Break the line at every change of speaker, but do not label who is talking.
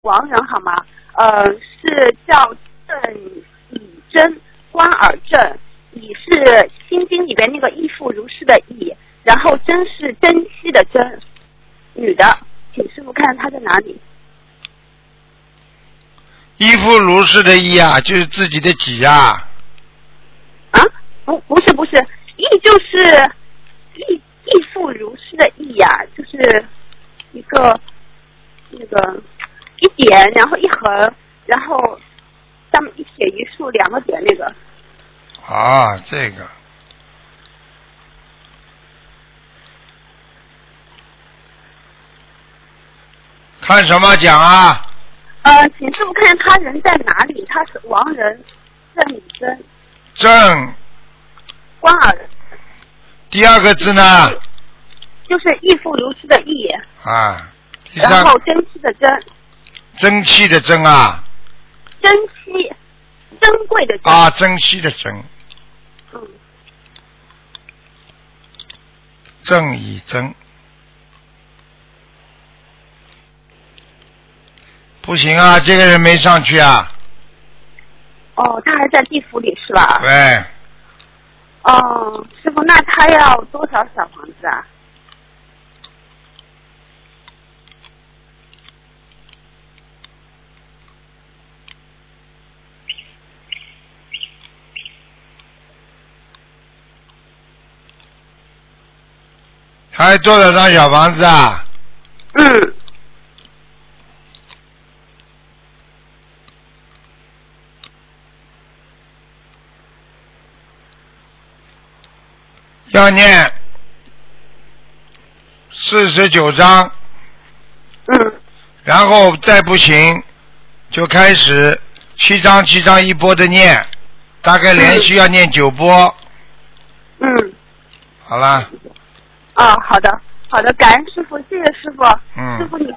亡人好吗？是叫郑以真，关尔正，以是心经里边那个亦复如是的亦，然后真是珍惜的珍，女的，请师傅看她在哪里。
亦复如是的亦啊，就是自己的己啊。
啊？不是，亦就是亦复如是的亦呀，就是一个那个一点，然后一横，然后上面一撇一竖两个点那个。
啊，这个。看什么讲啊？
请师傅看他人在哪里？他是亡人郑以真。
郑。
关尔。
第二个字呢？
就是亦复如是的亦。
啊。
然后珍惜的珍。
珍惜的珍啊。
珍惜，珍贵的珍。
啊，珍惜的珍。郑以真。不行啊，这个人没上去啊。
哦，他还在地府里是吧？
对。
哦，师傅，那他要多少小房子啊？
他还多少张小房子啊？要念49章。然后再不行就开始7章一波的念，大概连续要念9波。好了。
好的，感恩师傅，谢谢师傅。师傅你